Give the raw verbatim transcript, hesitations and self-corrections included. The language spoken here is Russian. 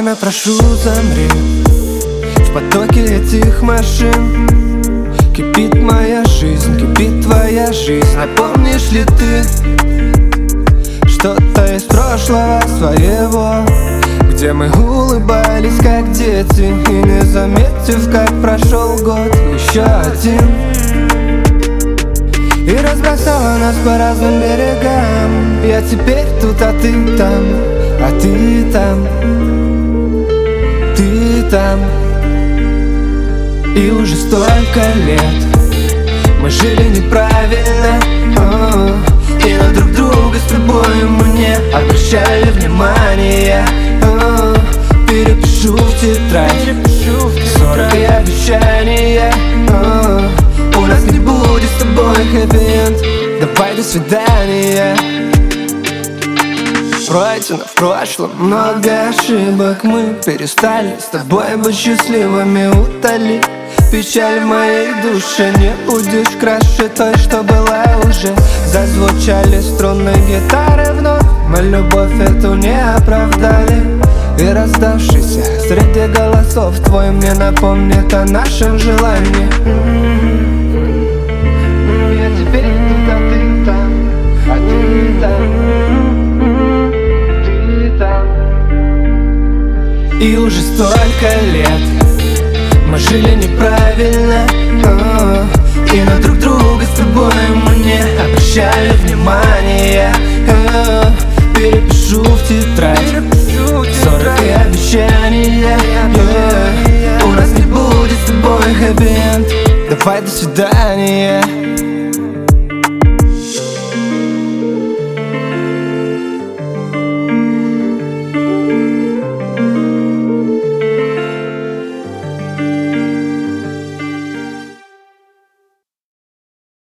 Время, прошу, замри в потоке этих машин. Кипит моя жизнь, кипит твоя жизнь. Напомнишь ли ты что-то из прошлого своего, где мы улыбались как дети, и не заметив, как прошел год, еще один, и разбросала нас по разным берегам. Я теперь тут, а ты там, а ты там, ты там. И уже столько лет мы жили неправильно, о, и на друг друга с тобой мы не обращали внимания. О, перепишу в тетрадь ссоры и обещания. О, у нас не будет с тобой хэппи-энд. Давай, до свидания. Пройдено в прошлом много ошибок. Мы перестали с тобой быть счастливыми. Утоли печаль в моей душе. Не будешь краше той, что была уже. Зазвучали струны гитары вновь. Мы любовь эту не оправдали. И раздавшийся среди голосов твой мне напомнит о нашем желании. Я теперь тут, а ты там, а ты там. И уже столько лет мы жили неправильно, о, и на друг друга с тобой мы не обращали внимания. О, перепишу в тетрадь ссоры и обещания. О, у нас не будет с тобой хэппи-энд. Давай, до свидания.